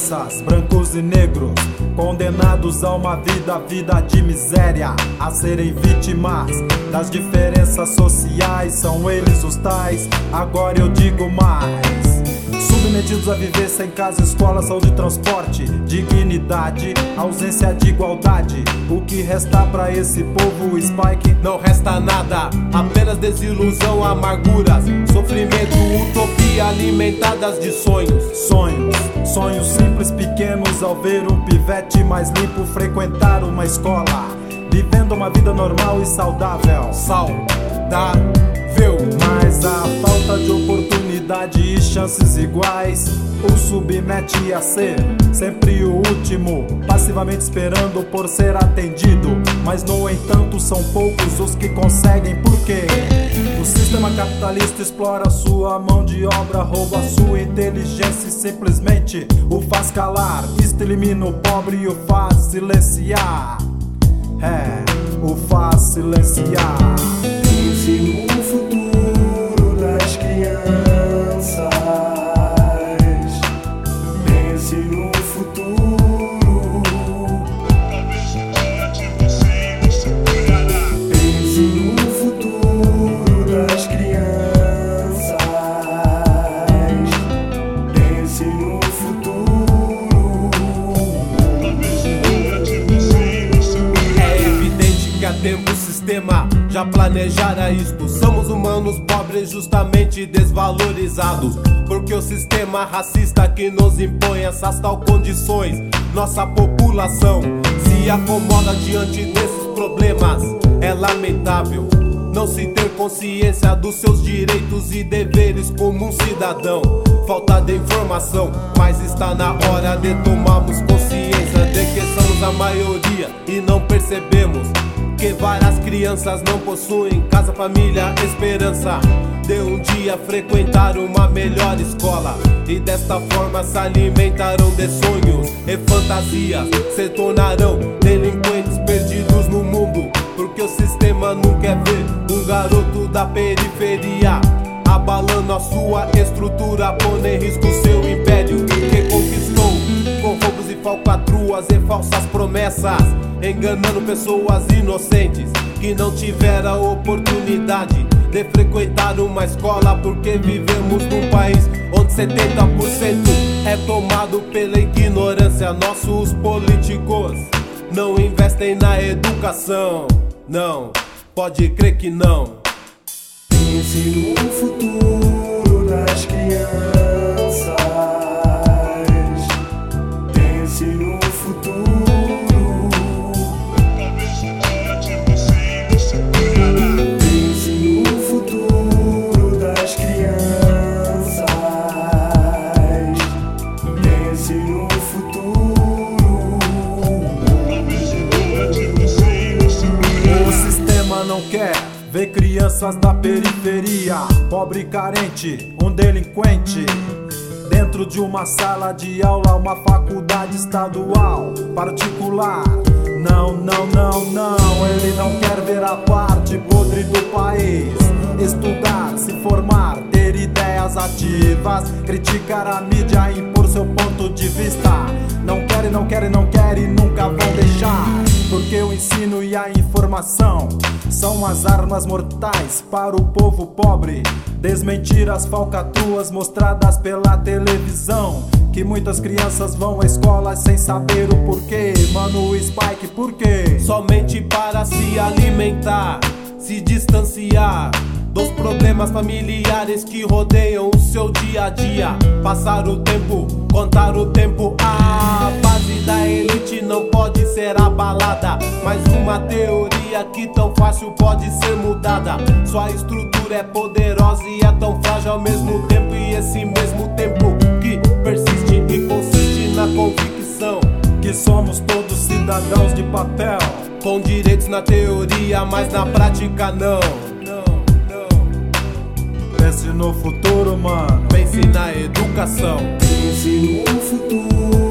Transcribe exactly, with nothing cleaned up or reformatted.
crianças, brancos e negros, condenados a uma vida, vida de miséria, a serem vítimas das diferenças sociais. São eles os tais, agora eu digo mais, submetidos a viver sem casa, escola, saúde, transporte, dignidade, ausência de igualdade. O que resta pra esse povo, Spike? Não resta nada, apenas desilusão, amarguras, sofrimento, utopia alimentadas de sonhos. Sonhos, sonhos simples, pequenos, ao ver um pivete mais limpo frequentar uma escola, vivendo uma vida normal e saudável. Saudável. Mas a falta de oportunidade e chances iguais o submete a ser sempre o último, passivamente esperando por ser atendido. Mas no entanto são poucos os que conseguem, porque o sistema capitalista explora sua mão de obra, rouba sua inteligência e simplesmente o faz calar. Isto elimina o pobre e o faz silenciar. É, o faz silenciar. Pense no futuro das crianças. Pense no futuro. Pense no futuro das crianças. Pense no futuro. É evidente que há tempo o sistema já planejara isto. Somos humanos pobres, justamente desvalorizados, porque o sistema racista que nos impõe essas tal condições. Nossa população se acomoda diante desses problemas. É lamentável não se ter consciência dos seus direitos e deveres como um cidadão. Falta de informação, mas está na hora de tomarmos consciência de que somos a maioria e não percebemos que várias crianças não possuem casa, família, esperança de um dia frequentar uma melhor escola, e desta forma se alimentarão de sonhos e fantasias, se tornarão delinquentes perdidos no mundo, porque o sistema não quer ver um garoto da periferia abalando a sua estrutura, pondo em risco seu império que conquistou com roubos e falcatruas e falsas promessas, enganando pessoas inocentes que não tiveram a oportunidade de frequentar uma escola, porque vivemos num país onde setenta por cento é tomado pela ignorância. Nossos políticos não investem na educação, não, pode crer que não. Pense no futuro das crianças. Pense no futuro. Pense no futuro das crianças. Pense no futuro. O sistema não quer ver crianças da periferia, pobre e carente, um delinquente, dentro de uma sala de aula, uma faculdade estadual, particular. Não, não, não, não, ele não quer ver a parte podre do país. Estudar, se formar, ter ideias ativas, criticar a mídia, impor seu ponto de vista. Não quer, não quer, não quer e nunca vão deixar, porque o ensino e a informação são as armas mortais para o povo pobre. Desmentir as falcatruas mostradas pela televisão, que muitas crianças vão à escola sem saber o porquê. Mano, Spike, por quê? Somente para se alimentar, se distanciar dos problemas familiares que rodeiam o seu dia a dia. Passar o tempo, contar o tempo. A base da elite não pode ser abalada, mas uma teoria que tão fácil pode ser mudada. Sua estrutura é poderosa e é tão frágil ao mesmo tempo, e esse mesmo tempo que persiste e consiste na convicção que somos todos cidadãos de papel, com direitos na teoria, mas na prática não. Pense no futuro, mano. Pense na educação. Pense no futuro.